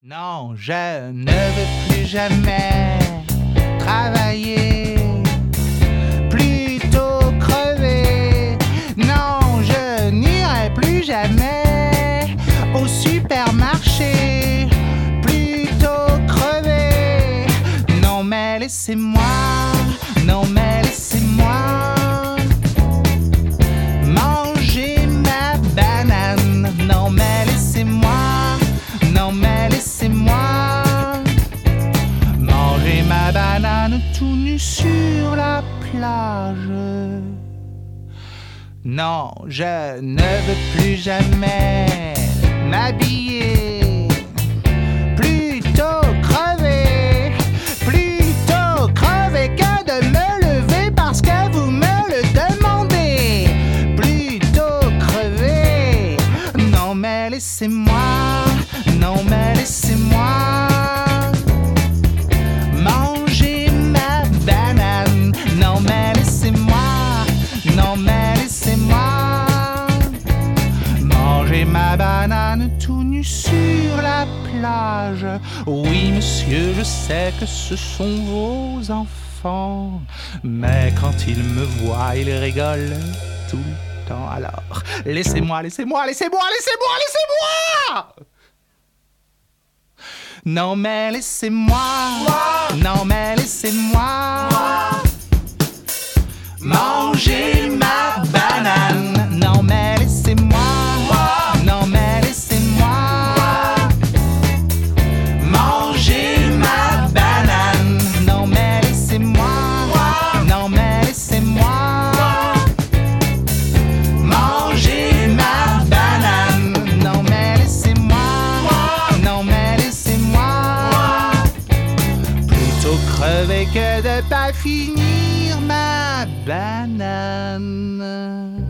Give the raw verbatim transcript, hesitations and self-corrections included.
Non, je ne veux plus jamais travailler, plutôt crever. Non, je n'irai plus jamais au supermarché, plutôt crever. Non mais laissez-moi, non mais laissez-moi manger ma banane. Non mais laissez-moi, non mais laissez-moi manger ma banane tout nu sur la plage. Non, je ne veux plus jamais m'habiller, plutôt crever, plutôt crever que de me lever parce que vous me le demandez, plutôt crever. Non mais laissez-moi, non mais laissez-moi manger ma banane. Non mais laissez-moi, non mais laissez-moi manger ma banane tout nu sur la plage. Oui monsieur, je sais que ce sont vos enfants, mais quand ils me voient, ils rigolent tout le temps. Alors laissez-moi, laissez-moi, laissez-moi, laissez-moi, laissez-moi. Non mais laissez-moi, non mais laissez-moi manger ma banane. Non mais laissez-moi, non mais laissez-moi manger ma banane. Non mais laissez-moi, non mais laissez-moi manger ma banane. Non mais laissez-moi, non mais laissez-moi plutôt crever que de pas finir ma banane.